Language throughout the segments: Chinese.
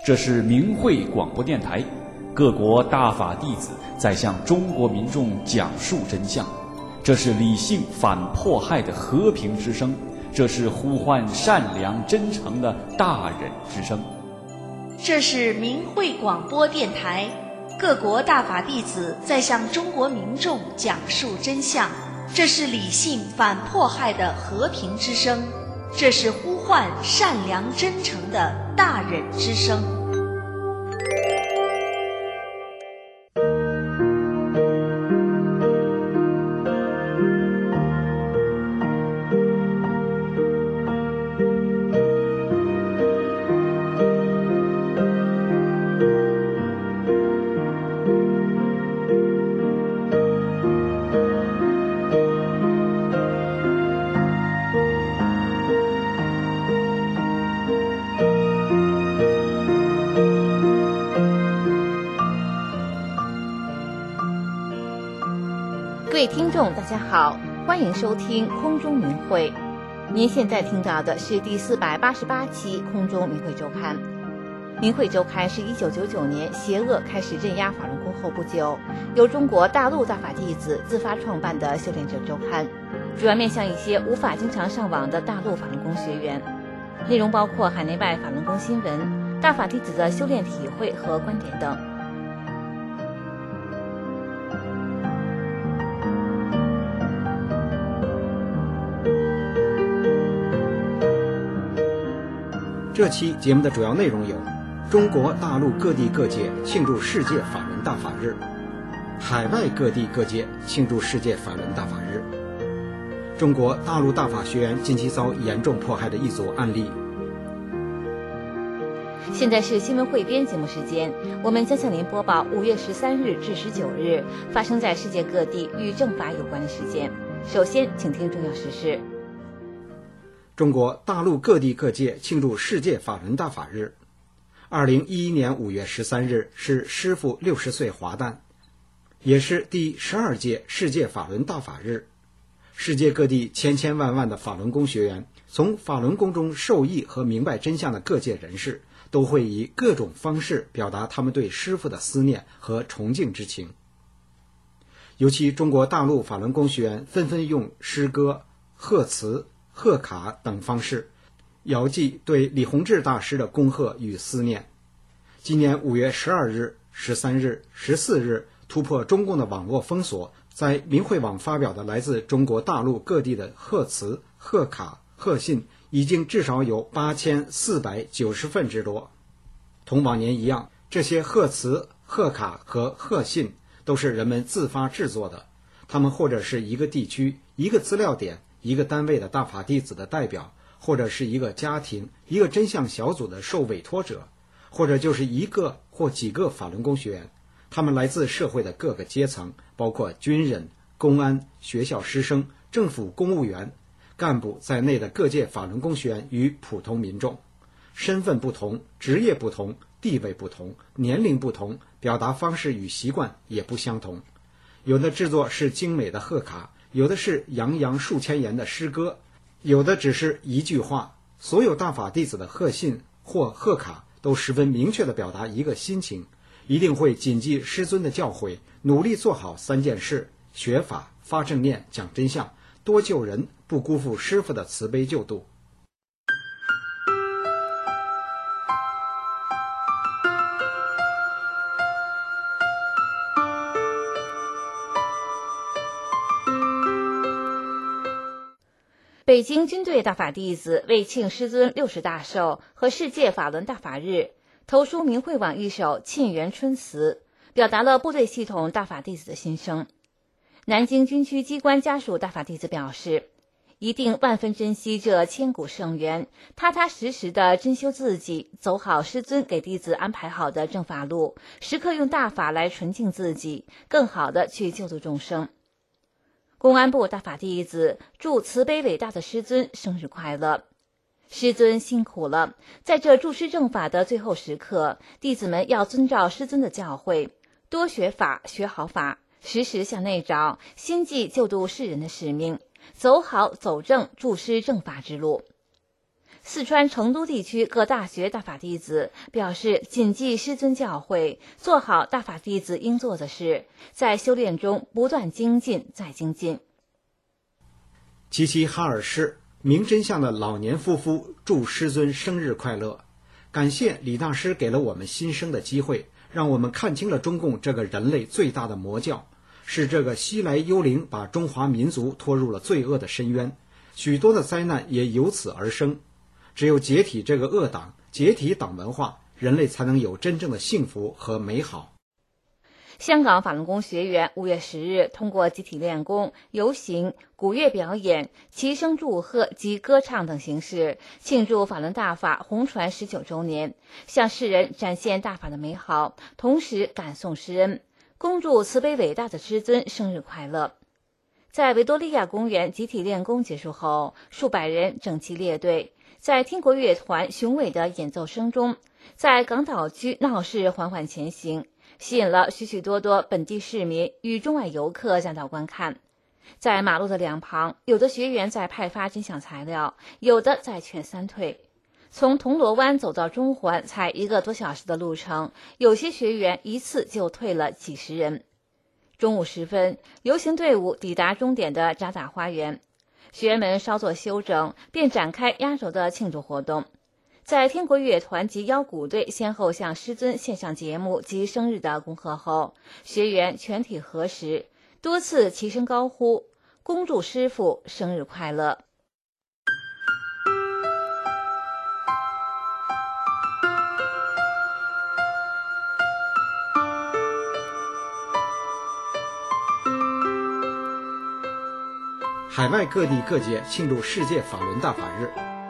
这是明慧广播电台，各国大法弟子在向中国民众讲述真相。这是理性反迫害的和平之声，这是呼唤善良真诚的大忍之声。 这是明慧广播电台，各国大法弟子在向中国民众讲述真相。这是理性反迫害的和平之声，这是呼唤善良真诚的大忍之声。 各位听众大家好，欢迎收听空中明慧。您现在听到的是第488期空中明慧周刊。明慧周刊是1999年邪恶开始镇压法轮功后不久，由中国大陆大法弟子自发创办的修炼者周刊，主要面向一些无法经常上网的大陆法轮功学员，内容包括海内外法轮功新闻、大法弟子的修炼体会和观点等。 这期节目的主要内容有：中国大陆各地各界庆祝世界法轮大法日，海外各地各界庆祝世界法轮大法日，中国大陆大法学员近期遭严重迫害的一组案例。 现在是新闻汇编节目时间，我们将向您播报5月13日至19日发生在世界各地与正法有关的事件。首先，请听重要时事。 中国大陆各地各界庆祝世界法轮大法日。2011年5月13日是师父60岁华诞，也是第12届世界法轮大法日。世界各地千千万万的法轮功学员，从法轮功中受益和明白真相的各界人士，都会以各种方式表达他们对师父的思念和崇敬之情。尤其中国大陆法轮功学员纷纷用诗歌、贺词、贺卡等方式遥寄对李洪志大师的恭贺与思念。今年5月12日、13日、14日突破中共的网络封锁，在明慧网发表的来自中国大陆各地的贺词、贺卡、贺信已经至少有8490份之多。同往年一样，这些贺词、贺卡和贺信都是人们自发制作的，他们或者是一个地区、一个资料点、一个单位的大法弟子的代表，或者是一个家庭、一个真相小组的受委托者，或者就是一个或几个法轮功学员。他们来自社会的各个阶层，包括军人、公安、学校师生、政府公务员、干部在内的各界法轮功学员与普通民众，身份不同，职业不同，地位不同，年龄不同，表达方式与习惯也不相同。有的制作是精美的贺卡，有的是洋洋数千言的诗歌，有的只是一句话。所有大法弟子的贺信或贺卡都十分明确地表达一个心情，一定会谨记师尊的教诲，努力做好3件事：学法、发正念、讲真相，多救人，不辜负师父的慈悲救度。 北京军队大法弟子为庆师尊60大寿和世界法轮大法日，投书明慧网一首沁园春词，表达了部队系统大法弟子的心声。南京军区机关家属大法弟子表示，一定万分珍惜这千古圣缘，踏踏实实地珍修自己，走好师尊给弟子安排好的正法路，时刻用大法来纯净自己，更好地去救度众生。公安部大法弟子祝慈悲伟大的师尊生日快乐。师尊辛苦了，在这助师正法的最后时刻，弟子们要遵照师尊的教诲，多学法，学好法，时时向内找，心系救度世人的使命，走好走正助师正法之路。 四川成都地区各大学大法弟子表示，谨记师尊教诲，做好大法弟子应做的事，在修炼中不断精进再精进。 齐齐哈尔市明真相的老年夫妇祝师尊生日快乐，感谢李大师给了我们新生的机会，让我们看清了中共这个人类最大的魔教，是这个西来幽灵把中华民族拖入了罪恶的深渊，许多的灾难也由此而生。只有解体这个恶党，解体党文化，人类才能有真正的幸福和美好。 香港法轮功学员5月10日通过集体练功、游行、鼓乐表演、齐声祝贺及歌唱等形式，庆祝法轮大法红传19周年，向世人展现大法的美好，同时感颂师恩，恭祝慈悲伟大的师尊生日快乐。在维多利亚公园集体练功结束后，数百人整齐列队，在天国乐团雄伟的演奏声中，在港岛区闹市缓缓前行，吸引了许许多多本地市民与中外游客赶到观看。在马路的两旁，有的学员在派发真相材料，有的在劝三退。从铜锣湾走到中环才1个多小时的路程，有些学员一次就退了几十人。中午时分，游行队伍抵达终点的渣打花园，学员们稍作休整，便展开压轴的庆祝活动。在天国乐团及腰鼓队先后向师尊献上节目及生日的恭贺后，学员全体合十，多次齐声高呼，恭祝师父生日快乐。 海外各地各界庆祝世界法轮大法日。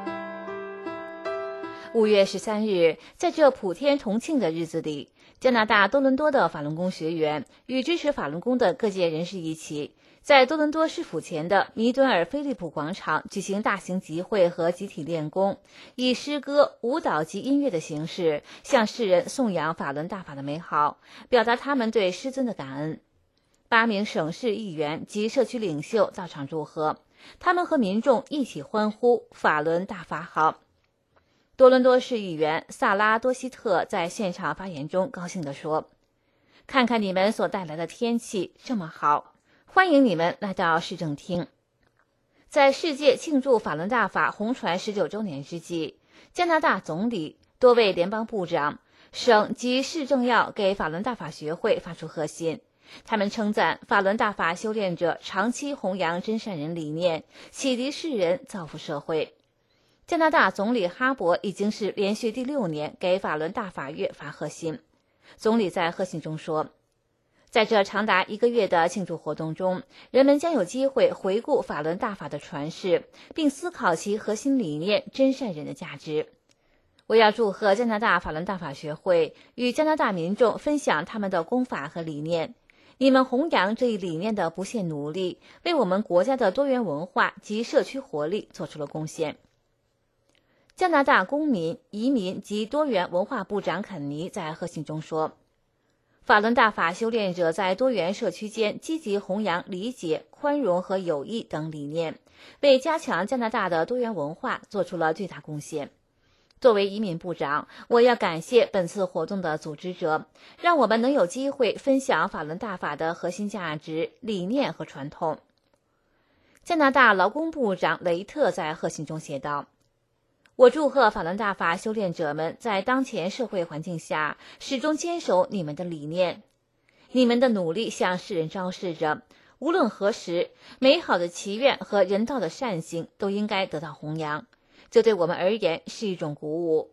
5月13日，在这普天同庆的日子里，加拿大多伦多的法轮功学员与支持法轮功的各界人士一起，在多伦多市府前的弥敦尔菲利普广场举行大型集会和集体练功，以诗歌、舞蹈及音乐的形式向世人颂扬法轮大法的美好，表达他们对师尊的感恩。8名省市议员及社区领袖到场祝贺，他们和民众一起欢呼法轮大法好。多伦多市议员萨拉多希特在现场发言中高兴地说，看看你们所带来的天气这么好，欢迎你们来到市政厅。在世界庆祝法轮大法红传19周年之际，加拿大总理、多位联邦部长、省及市政要给法轮大法学会发出贺信，他们称赞法轮大法修炼者长期弘扬真善人理念，启迪世人，造福社会。加拿大总理哈珀已经是连续第6年给法轮大法月发贺信。总理在贺信中说，在这长达1个月的庆祝活动中，人们将有机会回顾法轮大法的传世，并思考其核心理念真善人的价值。我要祝贺加拿大法轮大法学会与加拿大民众分享他们的功法和理念，你们弘扬这一理念的不懈努力，为我们国家的多元文化及社区活力做出了贡献。加拿大公民、移民及多元文化部长肯尼在贺信中说，法轮大法修炼者在多元社区间积极弘扬理解、宽容和友谊等理念，为加强加拿大的多元文化做出了巨大贡献。作为移民部长，我要感谢本次活动的组织者，让我们能有机会分享法轮大法的核心价值、理念和传统。加拿大劳工部长雷特在贺信中写道，我祝贺法轮大法修炼者们在当前社会环境下始终坚守你们的理念，你们的努力向世人昭示着，无论何时，美好的祈愿和人道的善行都应该得到弘扬，这对我们而言是一种鼓舞。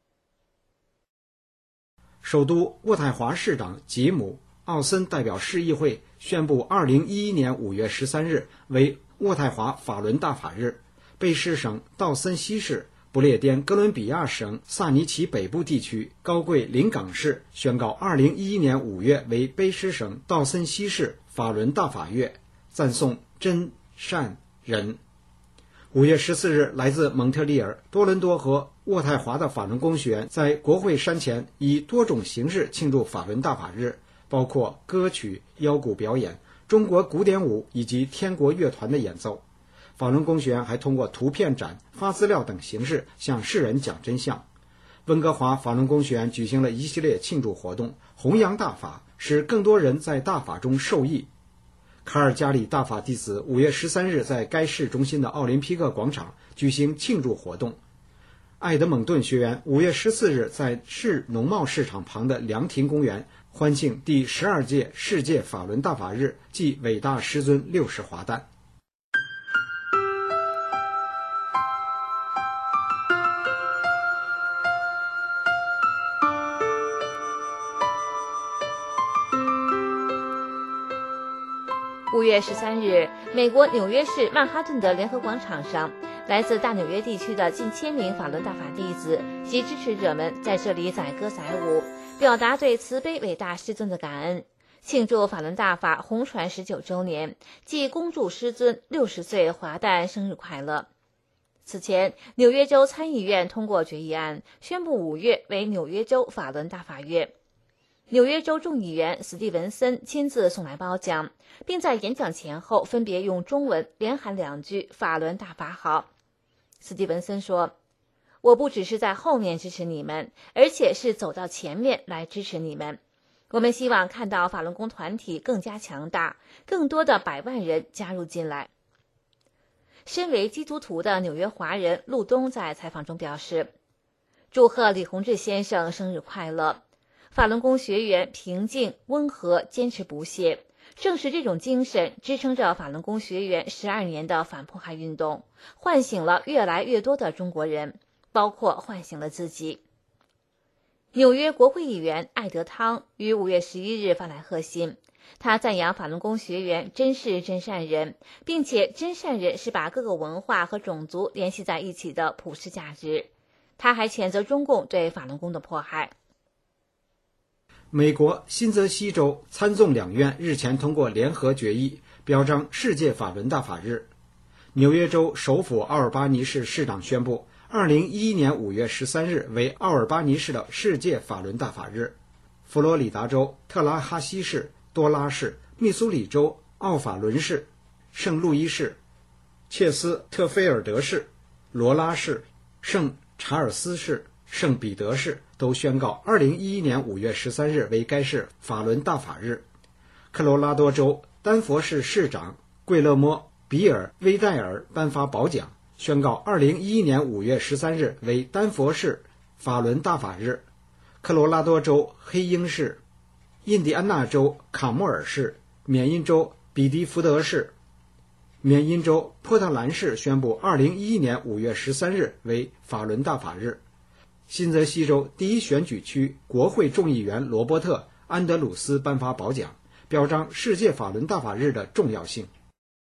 首都渥太华市长吉姆·奥森代表市议会宣布2011年5月13日为渥太华法轮大法日，卑诗省道森西市、不列颠哥伦比亚省萨尼奇北部地区、高贵临港市宣告2011年5月为卑诗省道森西市法轮大法月，赞颂真善人。5月14日，来自蒙特利尔、多伦多和渥太华的法轮功学员在国会山前以多种形式庆祝法轮大法日，包括歌曲、腰鼓表演、中国古典舞以及天国乐团的演奏。 法轮功学员还通过图片展、发资料等形式向世人讲真相。温哥华法轮功学员举行了一系列庆祝活动，弘扬大法，使更多人在大法中受益。卡尔加里大法弟子5月13日在该市中心的奥林匹克广场举行庆祝活动。埃德蒙顿学员5月14日在市农贸市场旁的凉亭公园欢庆第12届世界法轮大法日暨伟大师尊60华诞。 5月13日，美国纽约市曼哈顿的联合广场上，来自大纽约地区的近1000名法轮大法弟子及支持者们在这里载歌载舞，表达对慈悲伟大师尊的感恩，庆祝法轮大法红传19周年，即恭祝师尊60岁华诞生日快乐。此前，纽约州参议院通过决议案，宣布5月为纽约州法轮大法月。纽约州众议员史蒂文森亲自送来褒奖，并在演讲前后分别用中文连喊2句法轮大法好。史蒂文森说，我不只是在后面支持你们，而且是走到前面来支持你们。我们希望看到法轮功团体更加强大，更多的100万人加入进来。身为基督徒的纽约华人陆东在采访中表示，祝贺李洪志先生生日快乐。法轮功学员平静、温和、坚持不懈，正是这种精神支撑着法轮功学员12年的反迫害运动，唤醒了越来越多的中国人，包括唤醒了自己。纽约国会议员艾德汤于5月11日发来贺信，他赞扬法轮功学员真是真善人，并且真善人是把各个文化和种族联系在一起的普世价值。他还谴责中共对法轮功的迫害。 美国新泽西州参众两院日前通过联合决议，表彰世界法轮大法日。纽约州首府奥尔巴尼市市长宣布，2011年5月13日为奥尔巴尼市的世界法轮大法日。佛罗里达州特拉哈西市、多拉市、密苏里州奥法伦市、圣路易市、切斯特菲尔德市、罗拉市、圣查尔斯市、圣彼得市都宣告2011年5月13日为该市法轮大法日。科罗拉多州丹佛市市长桂勒莫·比尔·威戴尔颁发褒奖，宣告2011年5月13日为丹佛市法轮大法日。科罗拉多州黑鹰市、印第安纳州卡莫尔市、缅因州比迪福德市、缅因州波特兰市宣布2011年5月13日为法轮大法日。新泽西州第一选举区国会众议员罗伯特·安德鲁斯颁发褒奖，表彰世界法轮大法日的重要性。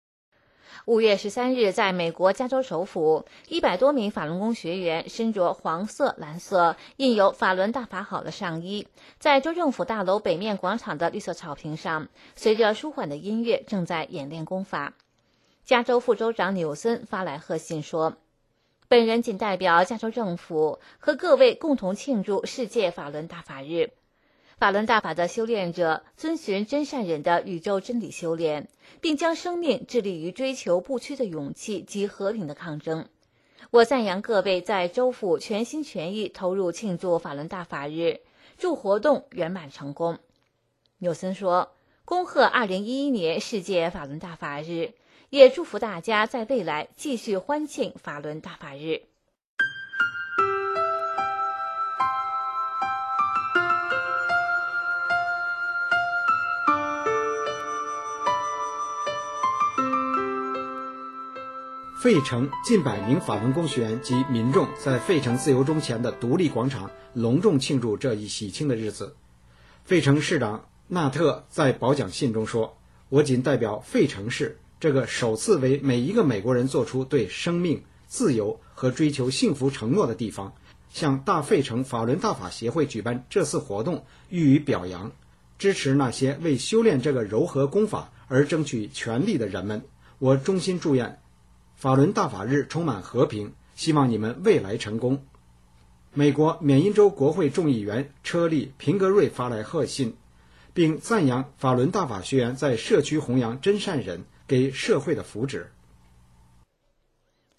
5月13日，在美国加州首府，100多名法轮功学员身着黄色、蓝色印有法轮大法好的上衣，在州政府大楼北面广场的绿色草坪上，随着舒缓的音乐正在演练功法。加州副州长纽森发来贺信说，本人仅代表加州政府和各位共同庆祝世界法轮大法日。法轮大法的修炼者遵循真善忍的宇宙真理修炼，并将生命致力于追求不屈的勇气及和平的抗争。我赞扬各位在州府全心全意投入庆祝法轮大法日，祝活动圆满成功。纽森说，恭贺2011年世界法轮大法日，也祝福大家在未来继续欢庆法轮大法日。 费城近100名法轮功学员及民众在费城自由钟前的独立广场隆重庆祝这一喜庆的日子。费城市长纳特在褒奖信中说，我仅代表费城市这个首次为每一个美国人做出对生命、自由和追求幸福承诺的地方，向大费城法轮大法协会举办这次活动予以表扬，支持那些为修炼这个柔和功法而争取权利的人们。我衷心祝愿法轮大法日充满和平，希望你们未来成功。美国缅因州国会众议员车利·平格瑞发来贺信，并赞扬法轮大法学员在社区弘扬真善忍，给社会的福祉。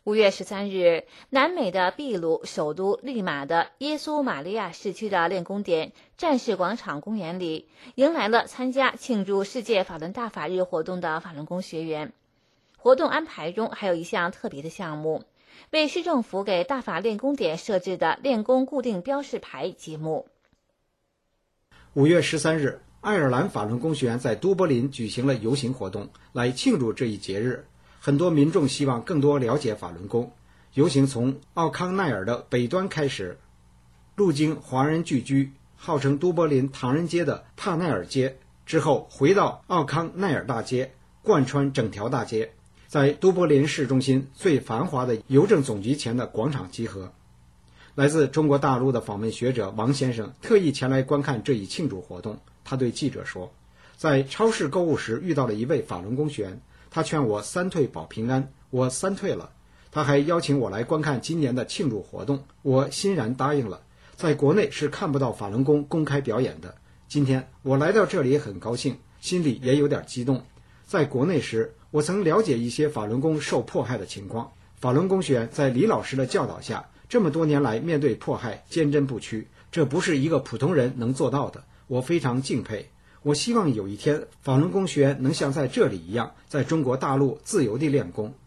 5月13日，南美的秘鲁首都利马的耶稣玛利亚市区的练功点战士广场公园里，迎来了参加庆祝世界法轮大法日活动的法轮功学员。活动安排中还有一项特别的项目，为市政府给大法练功点设置的练功固定标示牌揭幕。 5月13日，爱尔兰法轮功学员在都柏林举行了游行活动，来庆祝这一节日。很多民众希望更多了解法轮功。游行从奥康奈尔的北端开始，路经华人聚居、号称都柏林唐人街的帕奈尔街，之后回到奥康奈尔大街，贯穿整条大街，在都柏林市中心最繁华的邮政总局前的广场集合。来自中国大陆的访问学者王先生特意前来观看这一庆祝活动。他对记者说，在超市购物时遇到了一位法轮功学员，他劝我3退保平安，我3退了。他还邀请我来观看今年的庆祝活动，我欣然答应了。在国内是看不到法轮功公开表演的，今天我来到这里很高兴，心里也有点激动。在国内时，我曾了解一些法轮功受迫害的情况。法轮功学员在李老师的教导下，这么多年来面对迫害坚贞不屈，这不是一个普通人能做到的，我非常敬佩。我希望有一天法轮功学员能像在这里一样，在中国大陆自由地练功。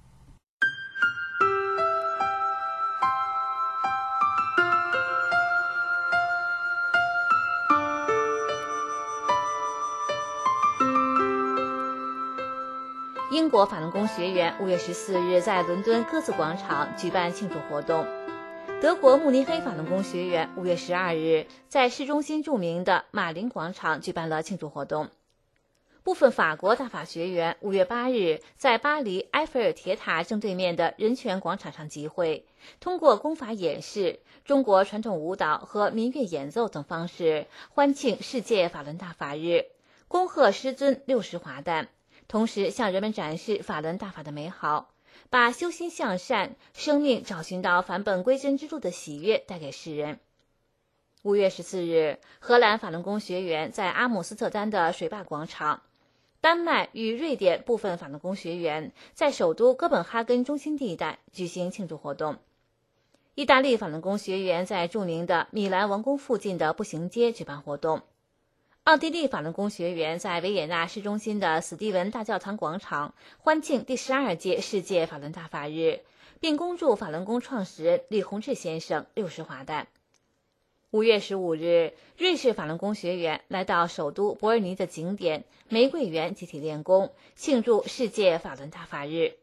英国法轮功学员5月14日在伦敦鸽子广场举办庆祝活动。德国慕尼黑法轮功学员5月12日在市中心著名的马林广场举办了庆祝活动。部分法国大法学员5月8日在巴黎埃菲尔铁塔正对面的人权广场上集会，通过功法演示、中国传统舞蹈和民乐演奏等方式欢庆世界法轮大法日，恭贺师尊60华诞，同时向人们展示法轮大法的美好，把修心向善、生命找寻到返本归真之路的喜悦带给世人。5月14日，荷兰法轮功学员在阿姆斯特丹的水坝广场，丹麦与瑞典部分法轮功学员在首都哥本哈根中心地带举行庆祝活动。意大利法轮功学员在著名的米兰王宫附近的步行街举办活动。奥地利法轮功学员在维也纳市中心的史蒂文大教堂广场欢庆第12届世界法轮大法日，并恭祝法轮功创始人李洪志先生60华诞。5月15日，瑞士法轮功学员来到首都伯尔尼的景点玫瑰园集体练功，庆祝世界法轮大法日。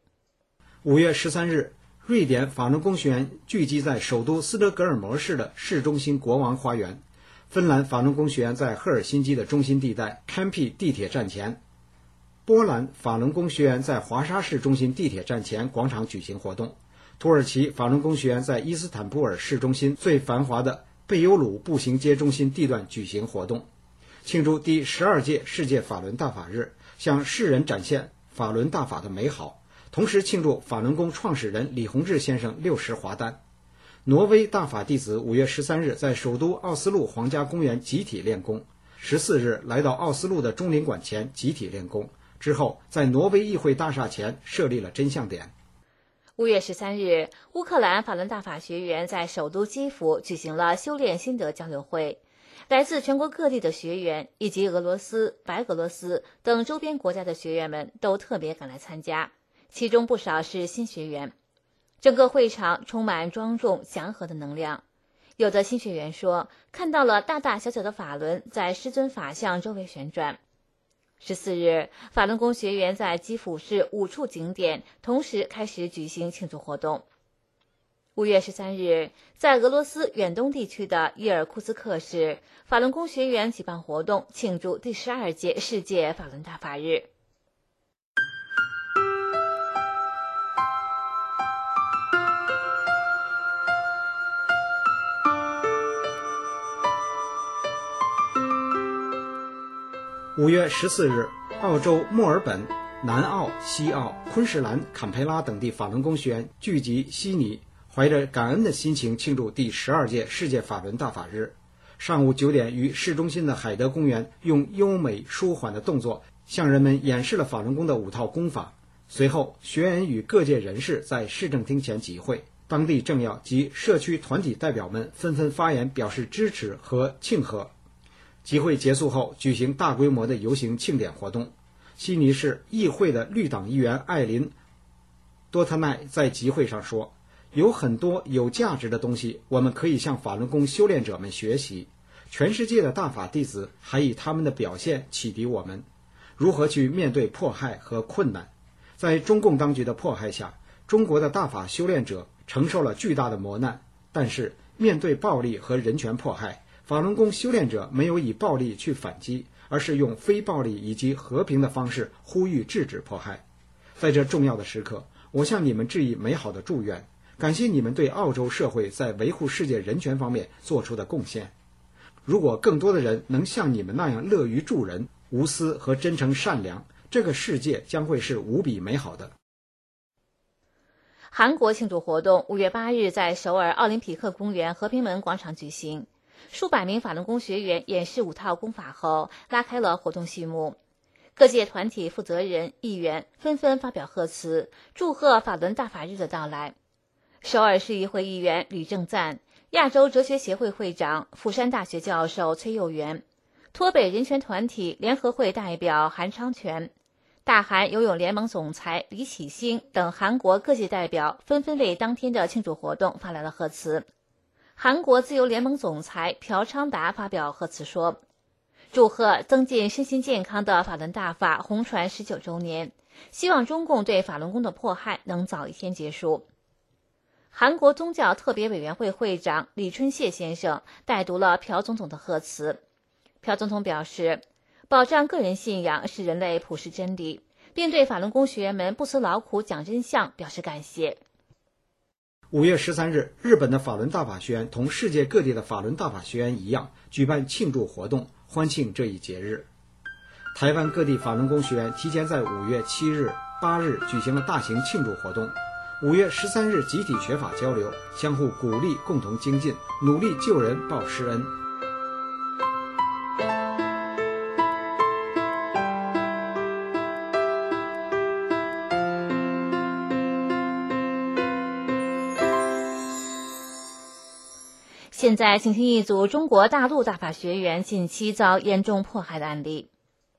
5月13日，瑞典法轮功学员聚集在首都斯德哥尔摩市的市中心国王花园。芬兰法轮功学员在赫尔辛基的中心地带堪皮地铁站前，波兰法轮功学员在华沙市中心地铁站前广场举行活动。土耳其法轮功学员在伊斯坦布尔市中心最繁华的贝尤鲁步行街中心地段举行活动，庆祝第12届世界法轮大法日，向世人展现法轮大法的美好，同时庆祝法轮功创始人李洪志先生60华诞。挪威大法弟子5月13日在首都奥斯陆皇家公园集体练功，14日来到奥斯陆的中领馆前集体练功，之后在挪威议会大厦前设立了真相点。 5月13日，乌克兰法轮大法学员在首都基辅举行了修炼心得交流会，来自全国各地的学员以及俄罗斯、白俄罗斯等周边国家的学员们都特别赶来参加，其中不少是新学员。整个会场充满庄重祥和的能量，有的新学员说看到了大大小小的法轮在师尊法像周围旋转。14日，法轮功学员在基辅市5处景点同时开始举行庆祝活动。5月13日，在俄罗斯远东地区的伊尔库茨克市，法轮功学员举办活动庆祝第12届世界法轮大法日。 5月14日，澳洲墨尔本、南澳、西澳、昆士兰、坎培拉等地法轮功学员聚集悉尼，怀着感恩的心情庆祝第12届世界法轮大法日。上午9点，于市中心的海德公园用优美舒缓的动作向人们演示了法轮功的5套功法。 随后，学员与各界人士在市政厅前集会，当地政要及社区团体代表们纷纷发言表示支持和庆贺。集会结束后，举行大规模的游行庆典活动。悉尼市议会的绿党议员艾琳·多特奈在集会上说，有很多有价值的东西我们可以向法轮功修炼者们学习，全世界的大法弟子还以他们的表现启迪我们如何去面对迫害和困难。在中共当局的迫害下，中国的大法修炼者承受了巨大的磨难，但是面对暴力和人权迫害，法轮功修炼者没有以暴力去反击，而是用非暴力以及和平的方式呼吁制止迫害。在这重要的时刻，我向你们致以美好的祝愿，感谢你们对澳洲社会在维护世界人权方面做出的贡献。如果更多的人能像你们那样乐于助人、无私和真诚善良，这个世界将会是无比美好的。 韩国庆祝活动5月8日在首尔奥林匹克公园和平门广场举行，数百名法轮功学员演示5套功法后，拉开了活动序幕。各界团体负责人、议员纷纷发表贺词，祝贺法轮大法日的到来。首尔市议会议员吕正赞、亚洲哲学协会会长、釜山大学教授崔佑元、脱北人权团体联合会代表韩昌全、大韩游泳联盟总裁李启兴等韩国各界代表纷纷为当天的庆祝活动发来了贺词。韩国自由联盟总裁朴昌达发表贺词说，祝贺增进身心健康的法轮大法红传19周年，希望中共对法轮功的迫害能早一天结束。韩国宗教特别委员会会长李春燮先生代读了朴总统的贺词。朴总统表示，保障个人信仰是人类普世真理，并对法轮功学员们不辞劳苦讲真相表示感谢。 5月13日，日本的法轮大法学院同世界各地的法轮大法学院一样，举办庆祝活动，欢庆这一节日。台湾各地法轮功学员提前在5月7日、8日举行了大型庆祝活动。5月13日集体学法交流，相互鼓励，共同精进，努力救人报师恩。 现在请听一组中国大陆大法学员近期遭严重迫害的案例。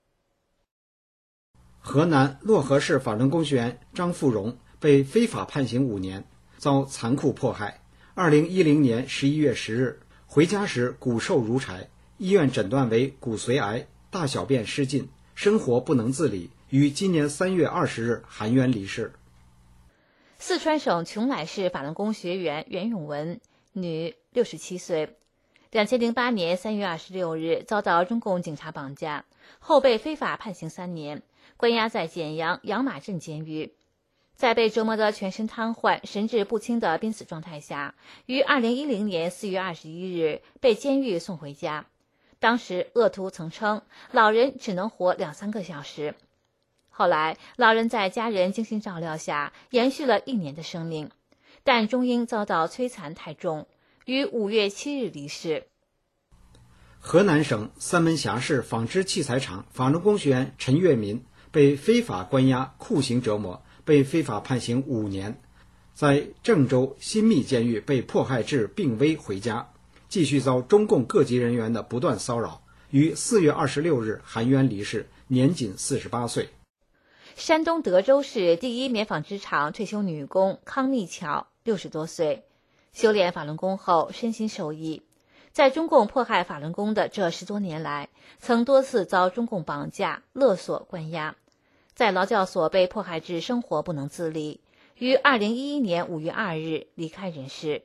河南漯河市法轮功学员张富荣被非法判刑5年，遭残酷迫害。2010年11月10日回家时骨瘦如柴，医院诊断为骨髓癌，大小便失禁，生活不能自理，于今年3月20日含冤离世。 四川省邛崃市法轮功学员袁永文，女，67岁，2008年3月26日遭到中共警察绑架，后被非法判刑3年，关押在简阳杨马镇监狱。在被折磨得全身瘫痪、神志不清的濒死状态下，于2010年4月21日被监狱送回家。当时恶徒曾称老人只能活2-3个小时。后来老人在家人精心照料下延续了1年的生命，但终因遭到摧残太重，于5月7日离世。 河南省三门峡市纺织器材厂法轮功学员陈月民被非法关押、酷刑折磨，被非法判刑5年，在郑州新密监狱被迫害至病危回家，继续遭中共各级人员的不断骚扰，于4月26日含冤离世，年仅48岁。 山东德州市第一棉纺织厂退休女工康密巧60多岁，修炼法轮功后身心受益，在中共迫害法轮功的这10多年来，曾多次遭中共绑架、勒索、关押，在劳教所被迫害至生活不能自理，于2011年5月2日离开人世。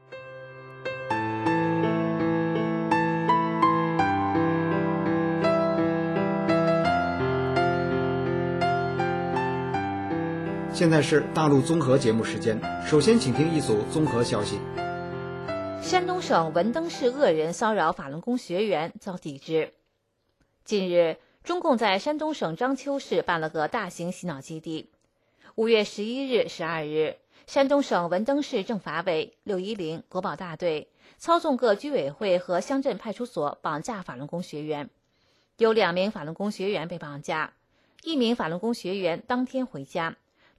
现在是大陆综合节目时间，首先请听一组综合消息。 山东省文登市恶人骚扰法轮功学员遭抵制。近日，中共在山东省章丘市办了个大型洗脑基地。5月11日、12日，山东省文登市政法委、610国保大队操纵各居委会和乡镇派出所绑架法轮功学员，有2名法轮功学员被绑架，1名法轮功学员当天回家，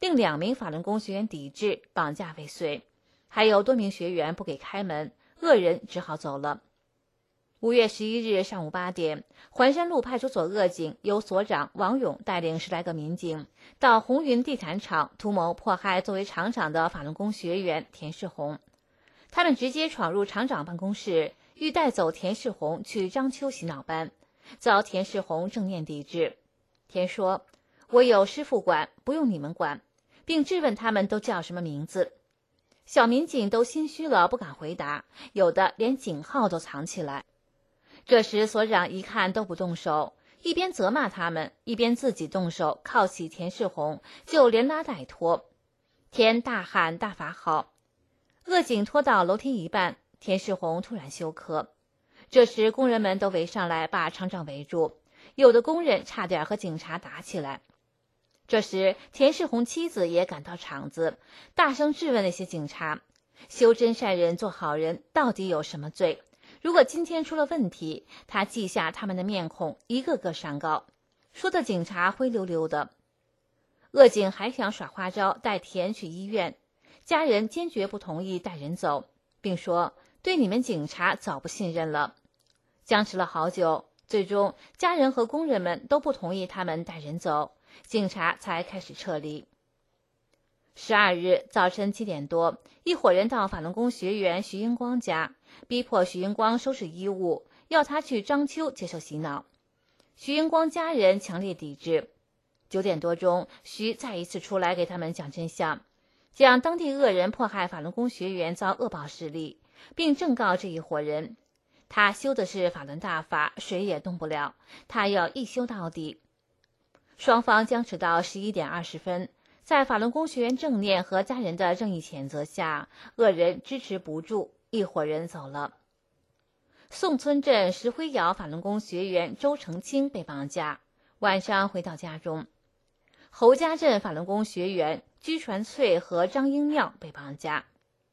令2名法轮功学员抵制，绑架未遂，还有多名学员不给开门，恶人只好走了。5月11日上午8点，环山路派出所恶警由所长王勇带领10来个民警到红云地产厂图谋迫害作为厂长的法轮功学员田世红。他们直接闯入厂长办公室，欲带走田世红去章丘洗脑班，遭田世红正面抵制。田说：“我有师傅管，不用你们管，并质问他们都叫什么名字。”小民警都心虚了，不敢回答，有的连警号都藏起来。这时所长一看都不动手，一边责骂他们，一边自己动手铐起田世红，就连拉带拖。田大喊大法好。恶警拖到楼梯一半，田世红突然休克。这时工人们都围上来把厂长围住，有的工人差点和警察打起来。这时田世红妻子也赶到场子，大声质问那些警察：修真善人做好人到底有什么罪？如果今天出了问题，他记下他们的面孔，一个个上告。说的警察灰溜溜的。恶警还想耍花招，带田去医院，家人坚决不同意带人走，并说对你们警察早不信任了。僵持了好久，最终家人和工人们都不同意他们带人走，警察才开始撤离。12日早晨7点多，一伙人到法轮功学员徐英光家，逼迫徐英光收拾衣物，要他去章丘接受洗脑。徐英光家人强烈抵制。9点多钟，徐再一次出来给他们讲真相，讲当地恶人迫害法轮功学员遭恶报势力，并正告这一伙人，他修的是法轮大法，谁也动不了，他要一修到底。双方僵持到11点20分，在法轮功学员正念和家人的正义谴责下，恶人支持不住，一伙人走了。宋村镇石灰窑法轮功学员周成清被绑架，晚上回到家中。侯家镇法轮功学员居传翠和张英妙被绑架。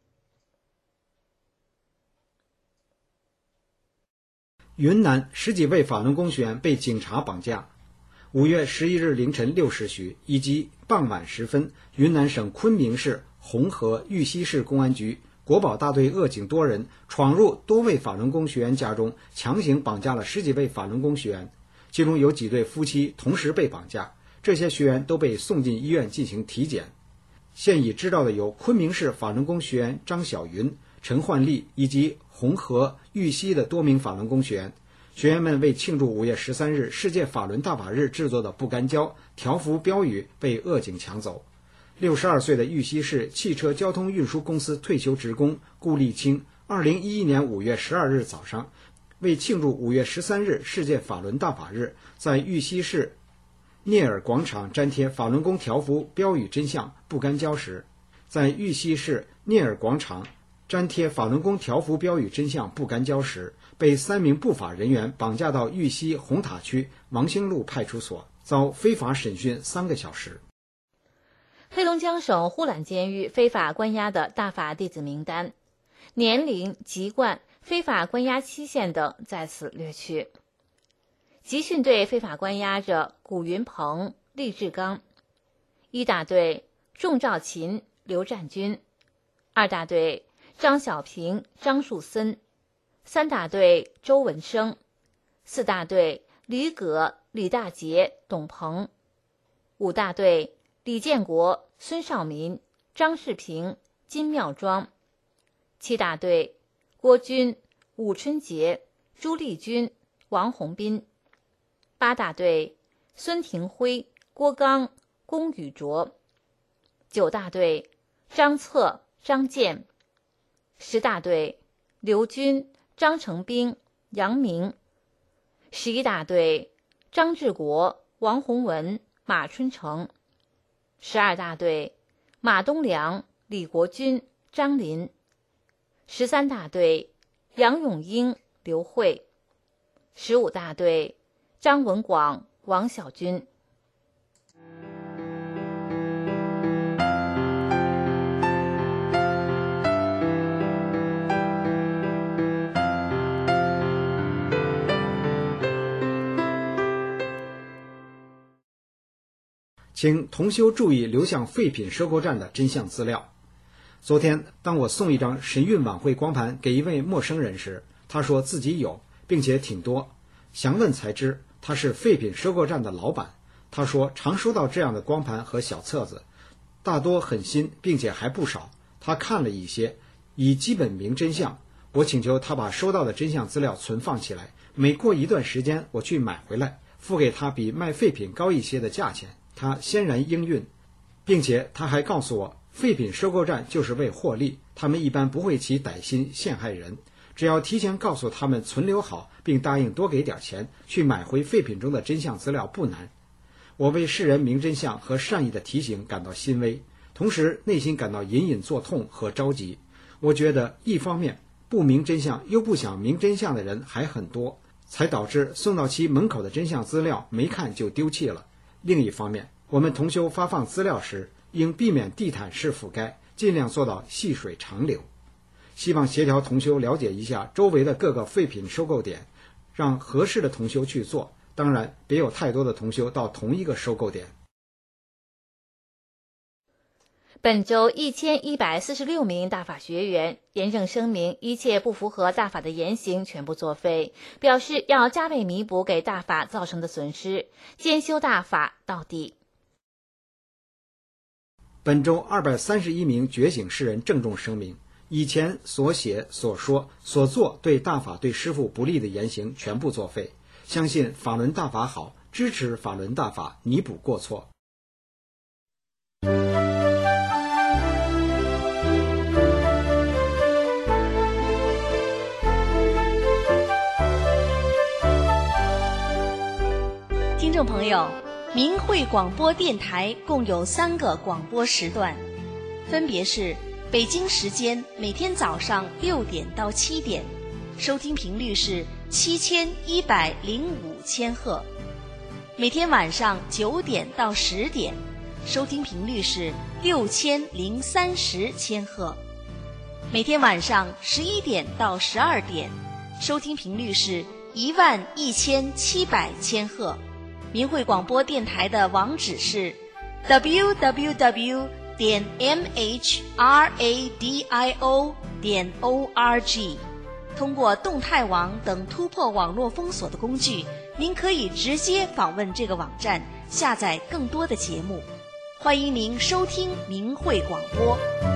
云南10几位法轮功学员被警察绑架。5月11日凌晨6时许以及傍晚时分，云南省昆明市红河玉溪市公安局国保大队恶警多人闯入多位法轮功学员家中，强行绑架了10几位法轮功学员，其中有几对夫妻同时被绑架，这些学员都被送进医院进行体检。现已知道的有昆明市法轮功学员张小云、陈焕丽以及红河玉溪的多名法轮功学员。学员们为庆祝5月13日世界法轮大法日制作的不干胶、条幅标语被恶警抢走。62岁的玉溪市汽车交通运输公司退休职工顾立清2011年5月12日早上，为庆祝5月13日世界法轮大法日，在玉溪市聂耳广场粘贴法轮功条幅标语真相不干胶时，在玉溪市聂耳广场粘贴法轮功条幅标语真相不干胶时，被3名不法人员绑架到玉溪红塔区王兴路派出所，遭非法审讯3个小时。 黑龙江省呼兰监狱非法关押的大法弟子名单，年龄、籍贯、非法关押期限等在此略去。集训队非法关押着古云鹏、厉志刚。1大队仲兆勤、刘占军。2大队张小平、张树森。3大队周文生。4大队李葛、李大杰、董鹏。5大队李建国、孙少民、张世平、金妙庄。7大队郭军、武春杰、朱丽君、王洪斌。8大队孙廷辉、郭刚、龚宇卓。9大队张策、张健。10大队刘军、张成兵、杨明。11大队张志国、王洪文、马春成。12大队马东良、李国军、张林。13大队杨永英、刘慧。15大队张文广、王小军。 请同修注意流向废品收购站的真相资料。昨天当我送一张神韵晚会光盘给一位陌生人时，他说自己有，并且挺多。详问才知他是废品收购站的老板。他说常收到这样的光盘和小册子，大多很新，并且还不少。他看了一些，以基本明真相。我请求他把收到的真相资料存放起来，每过一段时间我去买回来，付给他比卖废品高一些的价钱。他欣然应允，并且他还告诉我，废品收购站就是为获利，他们一般不会起歹心陷害人，只要提前告诉他们存留好，并答应多给点钱，去买回废品中的真相资料不难。我为世人明真相和善意的提醒感到欣慰，同时内心感到隐隐作痛和着急。我觉得一方面不明真相又不想明真相的人还很多，才导致送到其门口的真相资料没看就丢弃了。另一方面，我们同修发放资料时应避免地毯式覆盖，尽量做到细水长流。希望协调同修了解一下周围的各个废品收购点，让合适的同修去做，当然别有太多的同修到同一个收购点。 本周1146名大法学员严正声明，一切不符合大法的言行全部作废，表示要加倍弥补给大法造成的损失，兼修大法到底。 本周231名觉醒世人郑重声明，以前所写、所说、所做对大法对师父不利的言行全部作废，相信法轮大法好，支持法轮大法，弥补过错。 听众朋友，明慧广播电台共有3个广播时段，分别是北京时间每天早上6点到7点，收听频率是7105千赫；每天晚上9点到10点，收听频率是6030千赫；每天晚上11点到12点，收听频率是11700千赫。明慧广播电台的网址是 www.mhradio.org。 通过动态网等突破网络封锁的工具，您可以直接访问这个网站，下载更多的节目。欢迎您收听明慧广播。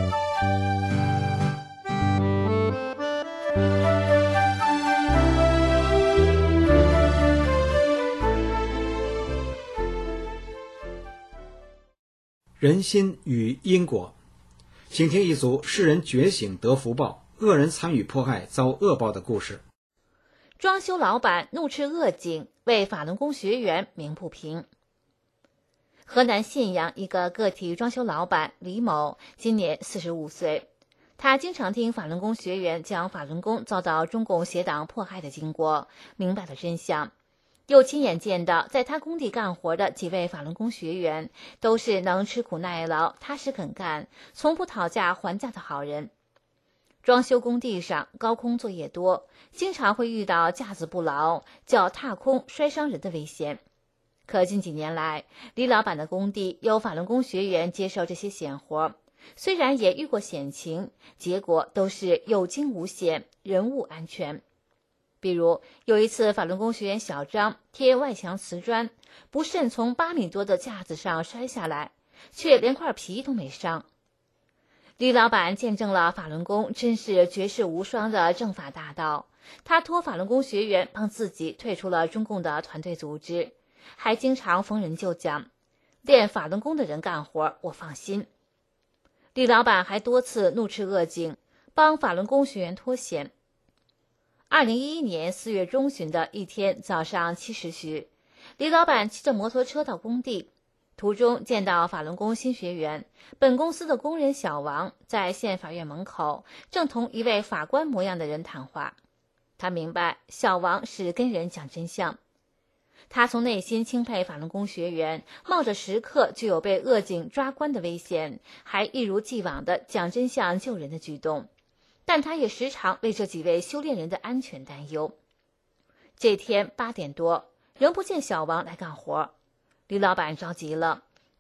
人心与因果，请听一组世人觉醒得福报，恶人参与迫害遭恶报的故事。 装修老板怒斥恶警，为法轮功学员鸣不平。河南信阳一个个体装修老板李某今年45岁，他经常听法轮功学员讲法轮功遭到中共邪党迫害的经过，明白了真相。又亲眼见到在他工地干活的几位法轮功学员都是能吃苦耐劳、踏实肯干、从不讨价还价的好人。装修工地上高空作业多，经常会遇到架子不牢、脚踏空摔伤人的危险。可近几年来，李老板的工地有法轮功学员接受这些险活，虽然也遇过险情，结果都是有惊无险，人物安全。比如有一次，法轮功学员小张贴外墙瓷砖，不慎从8米多的架子上摔下来，却连块皮都没伤。李老板见证了法轮功真是绝世无双的正法大道，他托法轮功学员帮自己退出了中共的团队组织，还经常逢人就讲，练法轮功的人干活我放心。李老板还多次怒斥恶警，帮法轮功学员脱险。2011年4月中旬的一天早上7时许，李老板骑着摩托车到工地，途中见到法轮功新学员本公司的工人小王在县法院门口正同一位法官模样的人谈话。他明白小王是跟人讲真相，他从内心钦佩法轮功学员冒着时刻就有被恶警抓关的危险，还一如既往地讲真相救人的举动，但他也时常为这几位修炼人的安全担忧。这天8点多，仍不见小王来干活，李老板着急了，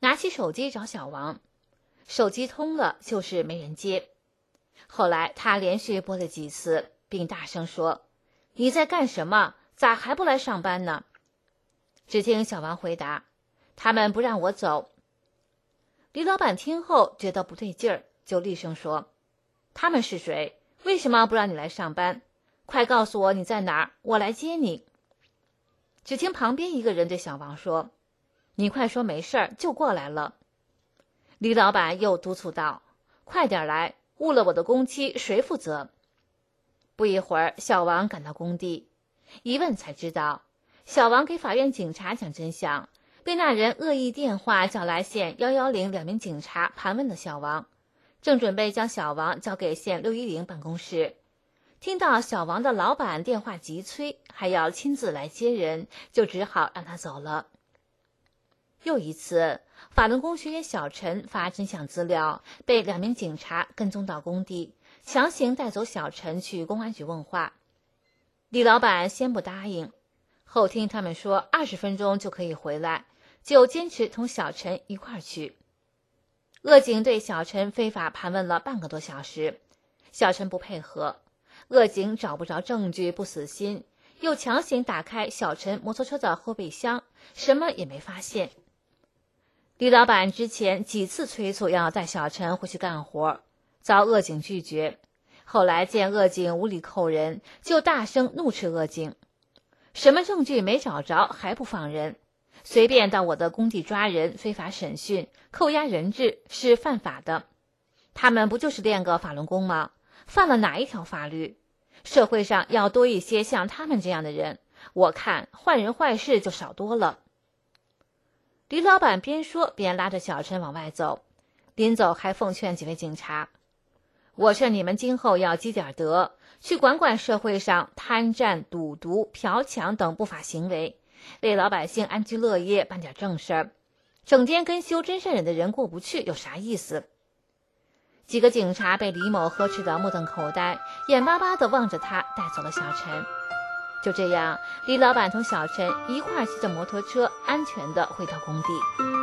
拿起手机找小王，手机通了就是没人接。后来他连续拨了几次，并大声说：“你在干什么？咋还不来上班呢？”只听小王回答：“他们不让我走。”李老板听后觉得不对劲儿，就厉声说：“他们是谁？为什么不让你来上班？快告诉我你在哪儿，我来接你。”只听旁边一个人对小王说：“你快说没事儿，就过来了。”李老板又督促道：“快点来，误了我的工期谁负责？”不一会儿，小王赶到工地，一问才知道，小王给法院警察讲真相，被那人恶意电话叫来县1102名警察盘问了小王，正准备将小王交给县610办公室，听到小王的老板电话急催，还要亲自来接人，就只好让他走了。又一次，法轮功学员小陈发真相资料，被2名警察跟踪到工地，强行带走小陈去公安局问话。李老板先不答应，后听他们说20分钟就可以回来，就坚持同小陈一块儿去。恶警对小陈非法盘问了半个多小时，小陈不配合，恶警找不着证据不死心，又强行打开小陈摩托车的后备箱，什么也没发现。李老板之前几次催促要带小陈回去干活，遭恶警拒绝。后来见恶警无理扣人，就大声怒斥恶警：“什么证据没找着还不放人？随便到我的工地抓人，非法审讯，扣押人质是犯法的。他们不就是练个法轮功吗？犯了哪一条法律？社会上要多一些像他们这样的人，我看坏人坏事就少多了。”李老板边说边拉着小陈往外走，临走还奉劝几位警察：“我劝你们今后要积点德，去管管社会上贪占、赌毒、嫖抢等不法行为，为老百姓安居乐业办点正事儿。整天跟修真善忍的人过不去，有啥意思？”几个警察被李某呵斥得目瞪口呆，眼巴巴地望着他，带走了小陈。就这样，李老板同小陈一块儿骑着摩托车，安全地回到工地。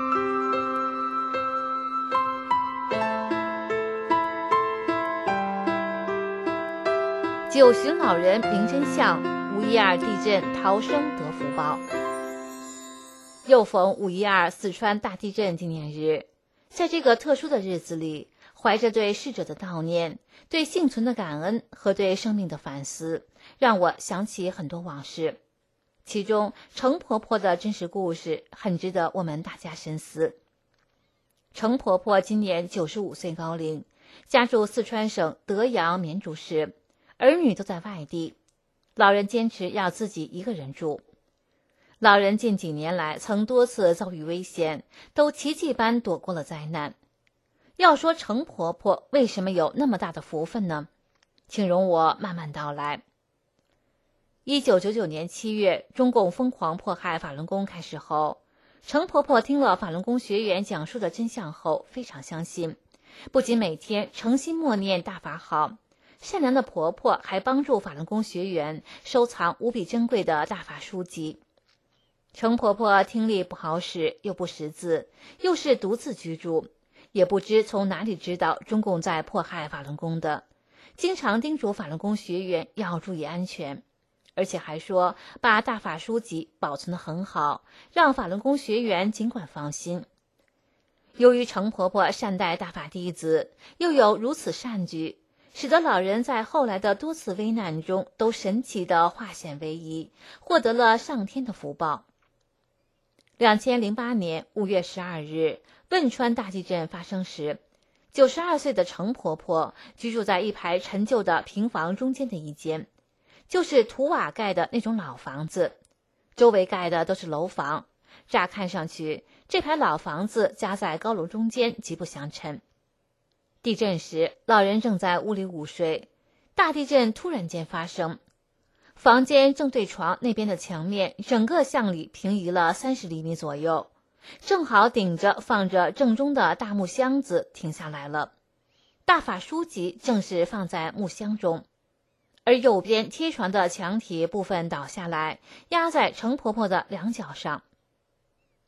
九旬老人明真相，512地震逃生得福报。又逢512四川大地震纪念日，在这个特殊的日子里，怀着对逝者的悼念，对幸存的感恩和对生命的反思，让我想起很多往事。其中程婆婆的真实故事很值得我们大家深思。程婆婆今年95岁高龄，家住四川省德阳绵竹市，儿女都在外地，老人坚持要自己一个人住。老人近几年来曾多次遭遇危险，都奇迹般躲过了灾难。要说程婆婆为什么有那么大的福分呢？请容我慢慢道来。1999年7月，中共疯狂迫害法轮功开始后，程婆婆听了法轮功学员讲述的真相后，非常相信，不仅每天诚心默念大法好，善良的婆婆还帮助法轮功学员收藏无比珍贵的大法书籍。程婆婆听力不好使，又不识字，又是独自居住，也不知从哪里知道中共在迫害法轮功的，经常叮嘱法轮功学员要注意安全，而且还说把大法书籍保存得很好，让法轮功学员尽管放心。由于程婆婆善待大法弟子，又有如此善举，使得老人在后来的多次危难中都神奇地化险为夷，获得了上天的福报。2008年5月12日，汶川大地震发生时，92岁的程婆婆居住在一排陈旧的平房中间的一间，就是土瓦盖的那种老房子，周围盖的都是楼房，乍看上去，这排老房子夹在高楼中间，极不相称。地震时，老人正在屋里午睡，大地震突然间发生，房间正对床那边的墙面整个向里平移了30厘米左右，正好顶着放着正中的大木箱子停下来了，大法书籍正是放在木箱中，而右边贴床的墙体部分倒下来，压在程婆婆的两脚上。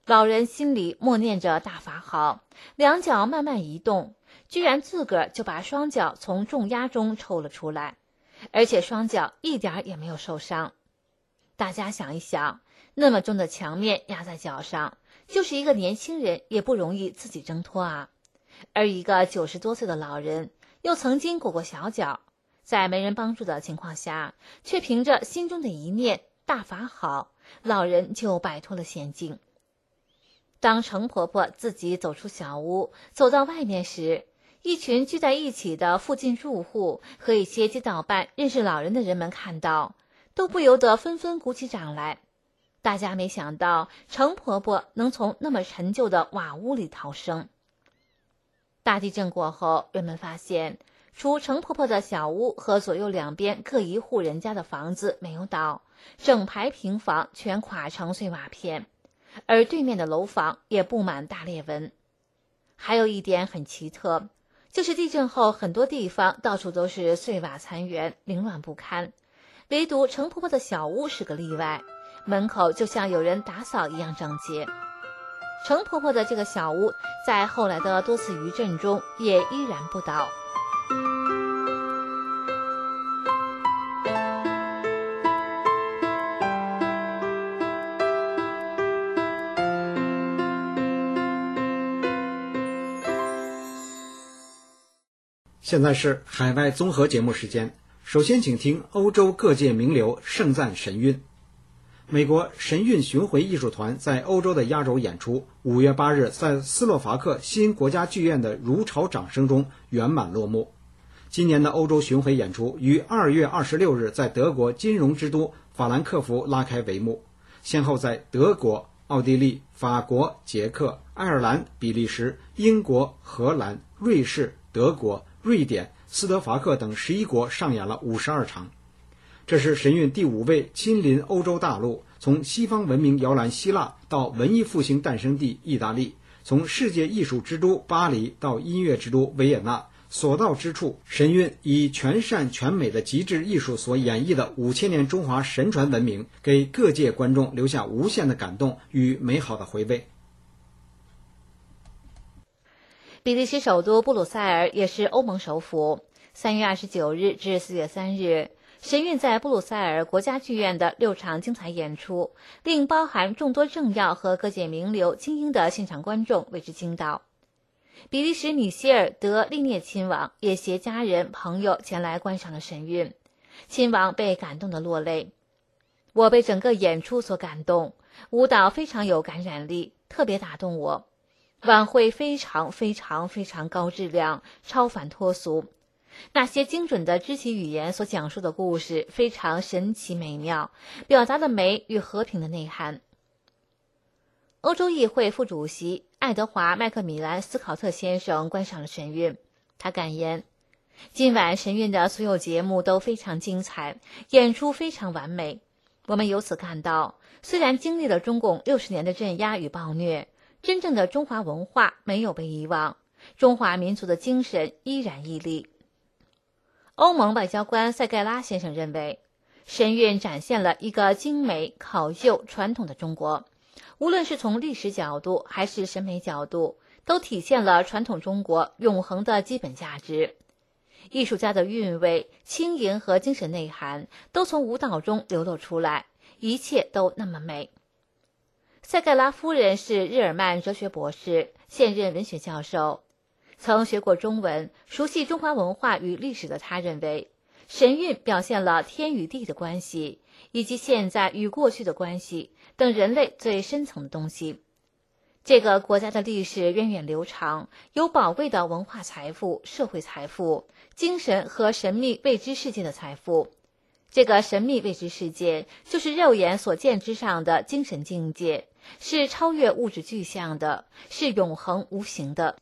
老人心里默念着大法好，两脚慢慢移动，居然自个儿就把双脚从重压中抽了出来，而且双脚一点也没有受伤。大家想一想，那么重的墙面压在脚上，就是一个年轻人也不容易自己挣脱啊。而一个90多岁的老人，又曾经裹过小脚，在没人帮助的情况下，却凭着心中的一念大法好，老人就摆脱了险境。当程婆婆自己走出小屋，走到外面时，一群聚在一起的附近住户和一些街道办认识老人的人们看到，都不由得纷纷鼓起掌来。大家没想到程婆婆能从那么陈旧的瓦屋里逃生。大地震过后，人们发现除程婆婆的小屋和左右两边各一户人家的房子没有倒，整排平房全垮成碎瓦片，而对面的楼房也布满大裂纹。还有一点很奇特，就是地震后很多地方到处都是碎瓦残垣，凌乱不堪，唯独程婆婆的小屋是个例外，门口就像有人打扫一样整洁。程婆婆的这个小屋在后来的多次余震中也依然不倒。 现在是海外综合节目时间，首先请听欧洲各界名流盛赞神韵。美国神韵巡回艺术团在欧洲的压轴演出5月8日在斯洛伐克新国家剧院的如潮掌声中圆满落幕。今年的欧洲巡回演出于2月26日在德国金融之都法兰克福拉开帷幕，先后在德国、奥地利、法国、捷克、爱尔兰、比利时、英国、荷兰、瑞士、德国、瑞典、斯德伐克等11国上演了52场。这是神韵第5位亲临欧洲大陆，从西方文明摇篮希腊到文艺复兴诞生地意大利，从世界艺术之都巴黎到音乐之都维也纳，所到之处，神韵以全善全美的极致艺术所演绎的5000年中华神传文明，给各界观众留下无限的感动与美好的回味。 比利时首都布鲁塞尔也是欧盟首府。3月29日至4月3日，神韵在布鲁塞尔国家剧院的6场精彩演出，令包含众多政要和各界名流精英的现场观众为之惊到。比利时米歇尔·德利涅亲王也携家人朋友前来观赏了神韵，亲王被感动得落泪。我被整个演出所感动，舞蹈非常有感染力，特别打动我。晚会非常高质量，超凡脱俗。那些精准的肢体语言所讲述的故事非常神奇美妙，表达了美与和平的内涵。欧洲议会副主席爱德华·麦克米兰斯考特先生观赏了神韵，他感言：今晚神韵的所有节目都非常精彩，演出非常完美。我们由此看到，虽然经历了中共60年的镇压与暴虐，真正的中华文化没有被遗忘，中华民族的精神依然屹立。欧盟外交官塞盖拉先生认为，神韵展现了一个精美、考究、传统的中国，无论是从历史角度还是审美角度，都体现了传统中国永恒的基本价值。艺术家的韵味、轻盈和精神内涵都从舞蹈中流露出来，一切都那么美。塞盖拉夫人是日耳曼哲学博士，现任文学教授。曾学过中文，熟悉中华文化与历史的他认为，神韵表现了天与地的关系，以及现在与过去的关系等人类最深层的东西。这个国家的历史源远流长，有宝贵的文化财富、社会财富、精神和神秘未知世界的财富。这个神秘未知世界就是肉眼所见之上的精神境界，是超越物质具象的，是永恒无形的。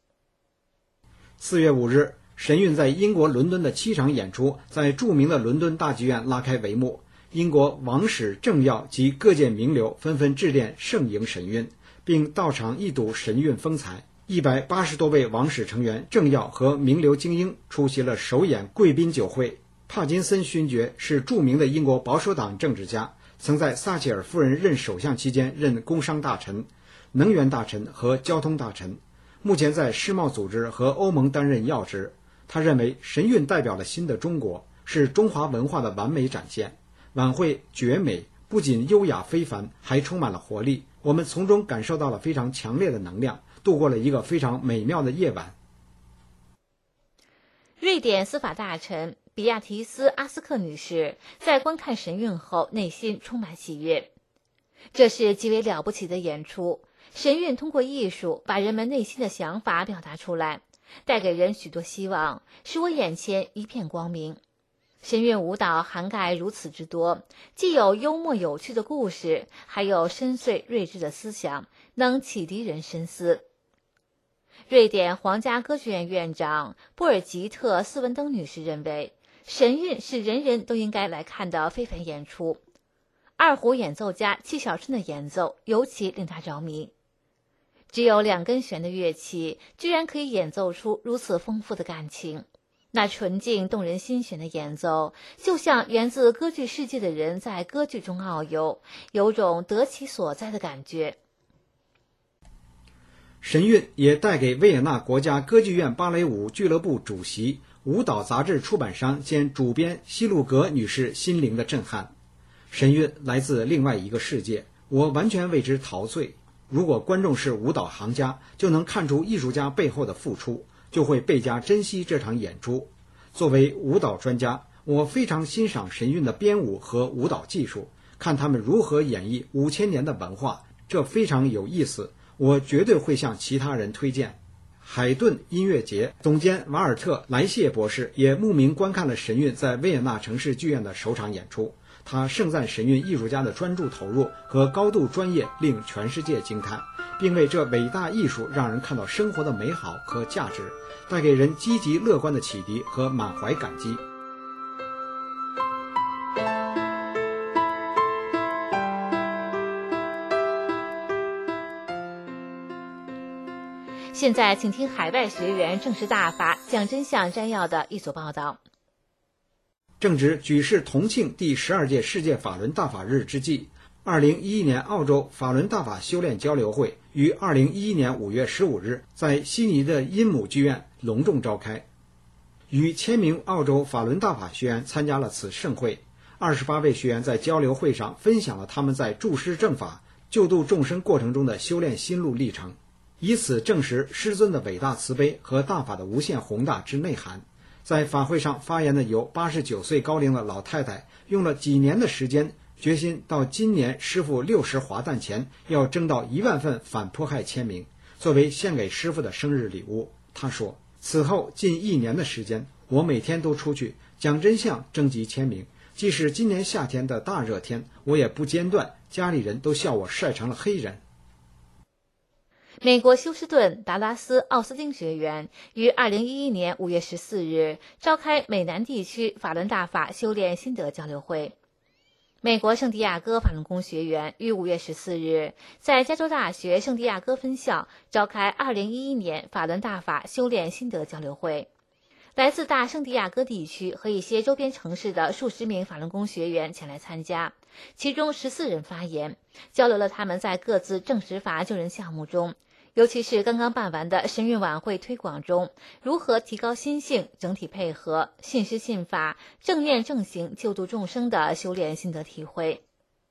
4月5日，神韵在英国伦敦的7场演出在著名的伦敦大剧院拉开帷幕。英国王室政要及各界名流纷纷致电盛迎神韵，并到场一睹神韵风采。180多位王室成员、政要和名流精英出席了首演贵宾酒会。帕金森勋爵是著名的英国保守党政治家，曾在撒切尔夫人任首相期间任工商大臣。 能源大臣和交通大臣，目前在世贸组织和欧盟担任要职。他认为神韵代表了新的中国，是中华文化的完美展现。晚会绝美，不仅优雅非凡，还充满了活力。我们从中感受到了非常强烈的能量，度过了一个非常美妙的夜晚。 瑞典司法大臣比亚提斯·阿斯克女士在观看神韵后，内心充满喜悦。这是极为了不起的演出，神韵通过艺术把人们内心的想法表达出来，带给人许多希望，使我眼前一片光明。神韵舞蹈涵盖如此之多，既有幽默有趣的故事，还有深邃睿智的思想，能启迪人深思。瑞典皇家歌剧院院长布尔吉特·斯文登女士认为，神韵是人人都应该来看的非凡演出。二胡演奏家戚小春的演奏尤其令他着迷。只有2根弦的乐器，居然可以演奏出如此丰富的感情。那纯净动人心弦的演奏，就像源自歌剧世界的人在歌剧中遨游，有种得其所在的感觉。 神韵也带给维也纳国家歌剧院芭蕾舞俱乐部主席、舞蹈杂志出版商兼主编希路格女士心灵的震撼。神韵来自另外一个世界，我完全为之陶醉。如果观众是舞蹈行家，就能看出艺术家背后的付出，就会倍加珍惜这场演出。作为舞蹈专家，我非常欣赏神韵的编舞和舞蹈技术，看他们如何演绎5000年的文化，这非常有意思。我绝对会向其他人推荐。海顿音乐节总监瓦尔特·莱谢博士也慕名观看了神韵在维也纳城市剧院的首场演出。他盛赞神韵艺术家的专注投入和高度专业令全世界惊叹，并为这伟大艺术让人看到生活的美好和价值，带给人积极乐观的启迪和满怀感激。 现在请听海外学员正式大法讲真相摘要的一组报道。 正值举世同庆第12届世界法轮大法日之际，2011年澳洲法轮大法修炼交流会于2011年5月15日在悉尼的阴姆剧院隆重召开。逾1000名澳洲法轮大法学员参加了此盛会，28位学员在交流会上分享了他们在注释正法、救度众生过程中的修炼心路历程，以此证实师尊的伟大慈悲和大法的无限宏大之内涵。在法会上发言的有89岁高龄的老太太，用了几年的时间，决心到今年师父60华诞前要征到1万份反迫害签名，作为献给师父的生日礼物。她说，此后近1年的时间，我每天都出去讲真相征集签名，即使今年夏天的大热天，我也不间断，家里人都笑我晒成了黑人。 美国休斯顿达拉斯奥斯汀学院于2011年5月14日召开美南地区法轮大法修炼心得交流会。美国圣地亚哥法轮功学院于5月14日在加州大学圣地亚哥分校召开2011年法轮大法修炼心得交流会。来自大圣地亚哥地区和一些周边城市的数十名法轮功学员前来参加，其中14人发言，交流了他们在各自正实法救人项目中，尤其是刚刚办完的神韵晚会推广中，如何提高心性、整体配合、信师信法、正念正行、救度众生的修炼心得体会。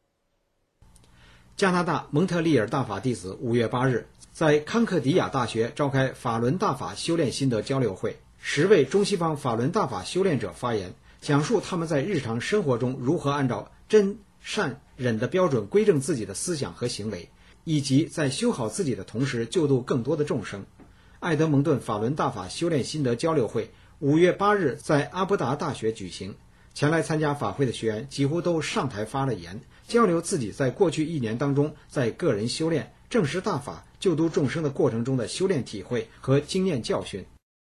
加拿大蒙特利尔大法弟子5月8日在康克迪亚大学召开法轮大法修炼心得交流会，10位中西方法轮大法修炼者发言，讲述他们在日常生活中如何按照真、善、忍的标准规正自己的思想和行为，以及在修好自己的同时救度更多的众生。埃德蒙顿法轮大法修炼心得交流会5月8日在阿布达大学举行，前来参加法会的学员几乎都上台发了言，交流自己在过去1年当中在个人修炼、证实大法、救度众生的过程中的修炼体会和经验教训。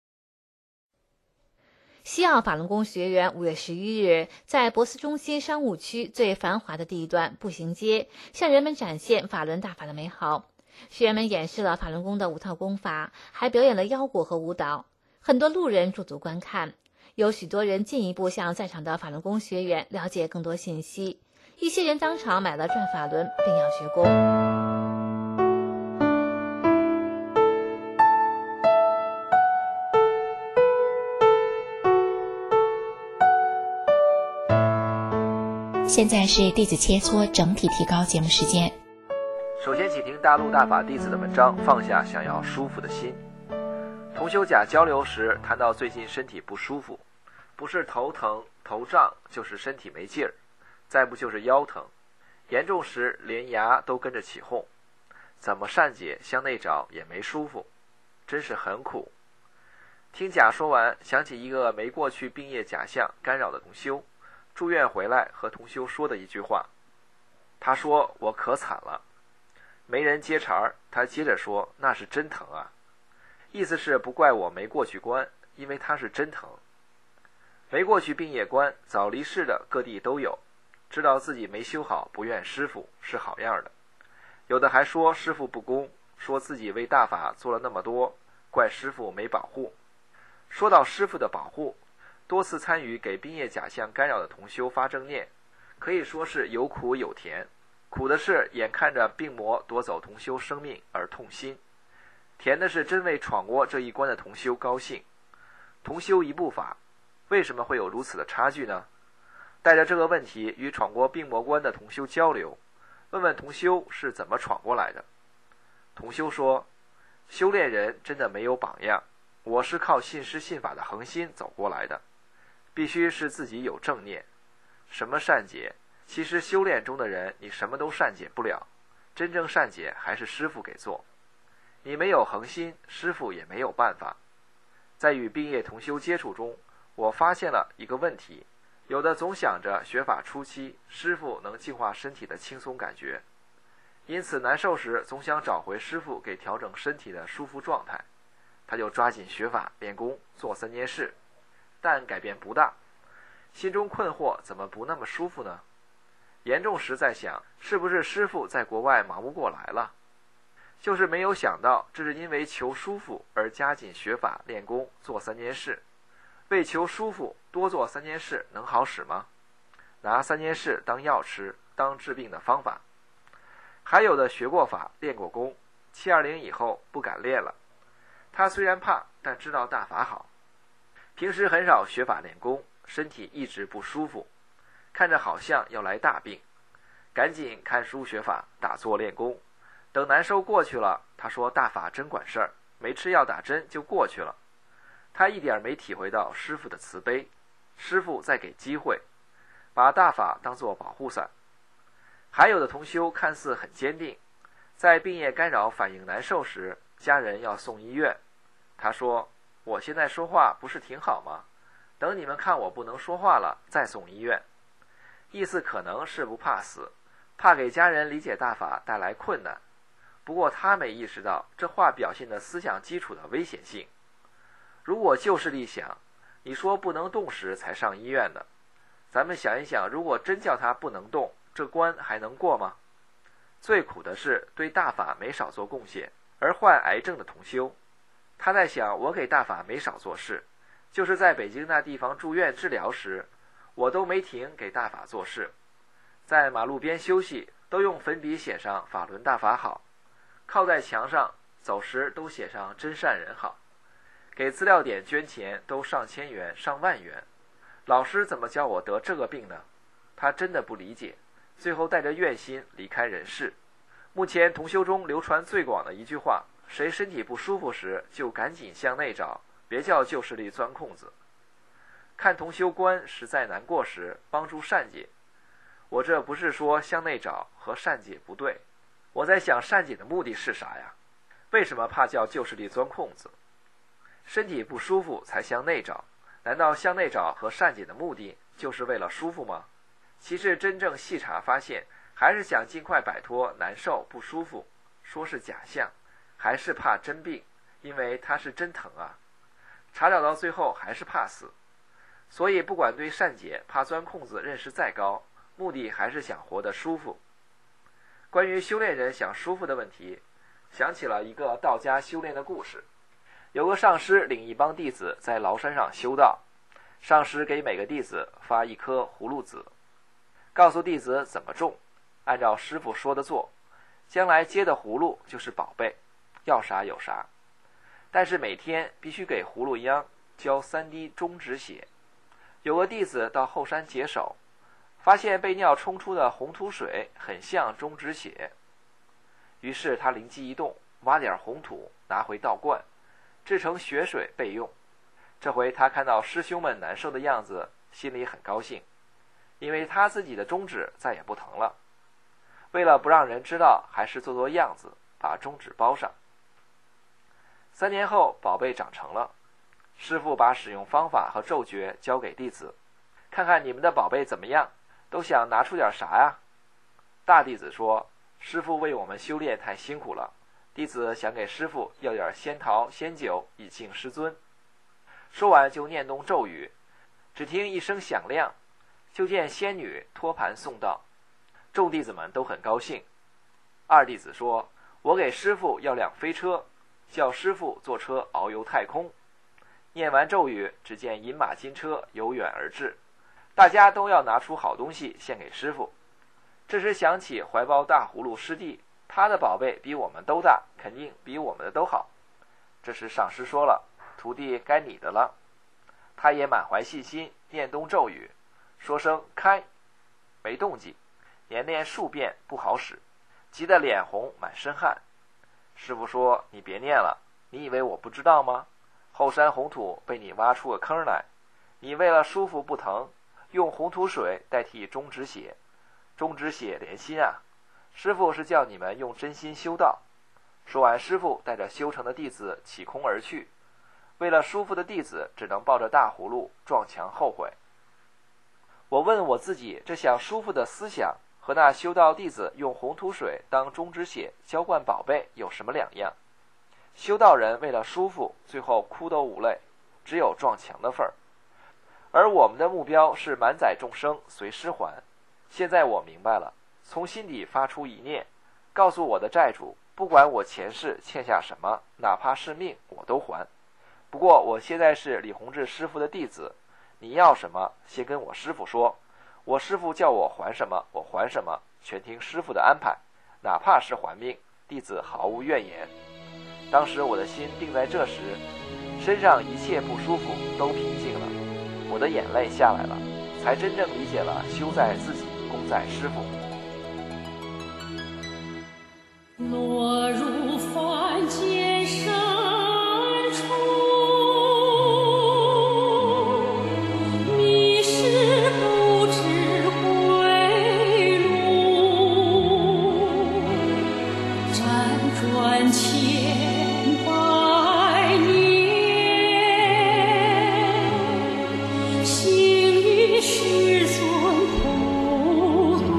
西澳法轮功学员5月11日在博斯中心商务区最繁华的地段步行街，向人们展现法轮大法的美好。学员们演示了法轮功的5套功法，还表演了腰鼓和舞蹈，很多路人驻足观看。有许多人进一步向在场的法轮功学员了解更多信息，一些人当场买了转法轮并要学功。 现在是弟子切磋整体提高节目时间。 首先请听大陆大法弟子的文章，放下想要舒服的心。同修甲交流时谈到最近身体不舒服，不是头疼头胀，就是身体没劲儿，再不就是腰疼，严重时连牙都跟着起哄，怎么善解向内找也没舒服，真是很苦。听甲说完，想起一个没过去病业假象干扰的同修，住院回来和同修说的一句话。他说我可惨了，没人接茬儿，他接着说那是真疼啊，意思是不怪我没过去关，因为他是真疼。没过去病业关，早离世的各地都有，知道自己没修好不怨师父是好样的，有的还说师父不公，说自己为大法做了那么多，怪师父没保护。说到师父的保护，多次参与给病业假象干扰的同修发正念，可以说是有苦有甜。苦的是眼看着病魔夺走同修生命而痛心，甜的是真为闯过这一关的同修高兴。同修一部法，为什么会有如此的差距呢？带着这个问题与闯过病魔关的同修交流，问问同修是怎么闯过来的。同修说，修炼人真的没有榜样，我是靠信师信法的恒心走过来的，必须是自己有正念。什么善解？其实修炼中的人你什么都善解不了，真正善解还是师父给做。你没有恒心，师父也没有办法。在与病业同修接触中，我发现了一个问题，有的总想着学法初期师父能净化身体的轻松感觉，因此难受时总想找回师父给调整身体的舒服状态，他就抓紧学法练功做3件事，但改变不大，心中困惑怎么不那么舒服呢？严重时在想，是不是师父在国外忙不过来了？就是没有想到，这是因为求舒服而加紧学法练功做3件事。为求舒服多做3件事能好使吗？拿3件事当药吃，当治病的方法。还有的学过法练过功，720以后不敢练了。他虽然怕，但知道大法好。平时很少学法练功，身体一直不舒服，看着好像要来大病，赶紧看书学法，打坐练功。等难受过去了，他说大法真管事儿，没吃药打针就过去了。他一点没体会到师父的慈悲，师父在给机会，把大法当作保护伞。还有的同修看似很坚定，在病业干扰反应难受时，家人要送医院。他说，我现在说话不是挺好吗？等你们看我不能说话了再送医院。意思可能是不怕死，怕给家人理解大法带来困难。不过他没意识到这话表现的思想基础的危险性。如果就事立想，你说不能动时才上医院的，咱们想一想，如果真叫他不能动，这关还能过吗？最苦的是对大法没少做贡献而患癌症的同修，他在想，我给大法没少做事，就是在北京那地方住院治疗时，我都没停给大法做事，在马路边休息都用粉笔写上法轮大法好，靠在墙上走时都写上真善人好，给资料点捐钱都上千元上万元。老师怎么教我得这个病呢？他真的不理解，最后带着怨心离开人世。目前同修中流传最广的一句话，谁身体不舒服时就赶紧向内找，别叫旧势力钻空子。看同修观实在难过时，帮助善解。我这不是说向内找和善解不对，我在想善解的目的是啥呀？为什么怕叫旧势力钻空子？身体不舒服才向内找，难道向内找和善解的目的就是为了舒服吗？其实真正细查发现，还是想尽快摆脱难受不舒服，说是假象，还是怕真病，因为它是真疼啊。查找到最后还是怕死，所以不管对善解怕钻空子认识再高，目的还是想活得舒服。关于修炼人想舒服的问题，想起了一个道家修炼的故事。有个上师领一帮弟子在崂山上修道，上师给每个弟子发1颗葫芦籽，告诉弟子怎么种，按照师傅说的做，将来接的葫芦就是宝贝，要啥有啥。但是每天必须给葫芦秧浇3滴中指血。有个弟子到后山解手， 发现被尿冲出的红土水很像中指血，于是他灵机一动，挖点红土拿回道观，制成血水备用。这回他看到师兄们难受的样子，心里很高兴，因为他自己的中指再也不疼了。为了不让人知道，还是做样子，把中指包上。3年后，宝贝长成了，师父把使用方法和咒诀交给弟子，看看你们的宝贝怎么样，都想拿出点啥呀？大弟子说，师父为我们修炼太辛苦了，弟子想给师父要点仙桃仙酒以敬师尊。说完就念动咒语，只听一声响亮，就见仙女托盘送到，众弟子们都很高兴。二弟子说，我给师父要辆飞车，叫师父坐车遨游太空。念完咒语，只见银马金车由远而至，大家都要拿出好东西献给师父。这时想起怀抱大葫芦师弟，他的宝贝比我们都大，肯定比我们的都好。这时上师说了，徒弟该你的了。他也满怀信心，念动咒语，说声开，没动静，连念数遍不好使，急得脸红满身汗。师父说，你别念了，你以为我不知道吗？后山红土被你挖出个坑来，你为了舒服不疼，用红土水代替中指血，中指血连心啊！师父是叫你们用真心修道。说完，师父带着修成的弟子起空而去。为了舒服的弟子只能抱着大葫芦撞墙后悔。我问我自己，这想舒服的思想和那修道弟子用红土水当中指血浇灌宝贝有什么两样？修道人为了舒服，最后哭都无泪，只有撞墙的份儿。而我们的目标是满载众生随师还。现在我明白了，从心底发出一念，告诉我的债主，不管我前世欠下什么，哪怕是命我都还。不过我现在是李洪志师傅的弟子，你要什么先跟我师傅说，我师傅叫我还什么我还什么，全听师傅的安排，哪怕是还命，弟子毫无怨言。当时我的心定在这时，身上一切不舒服都平静了，我的眼泪下来了，才真正理解了修在自己，功在师傅。 落入凡间深处，迷失不知归路，辗转千百年，行于师尊普渡。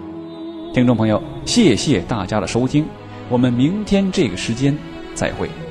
听众朋友，谢谢大家的收听，我们明天这个时间再会。